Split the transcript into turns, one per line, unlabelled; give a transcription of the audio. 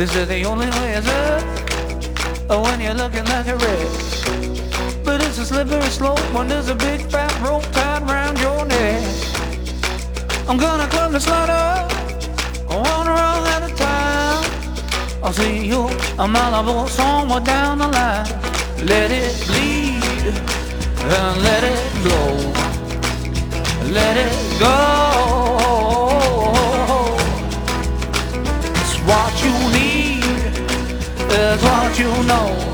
This is the only way it's up when you're looking like a wreck. But it's a slippery slope when there's a big fat rope tied around your neck. I'm gonna climb the slider, one rung at a time. I'll see you a Malibu somewhere down the line. Let it bleed and let it blow. Let it go. It's what you need, it's what you know.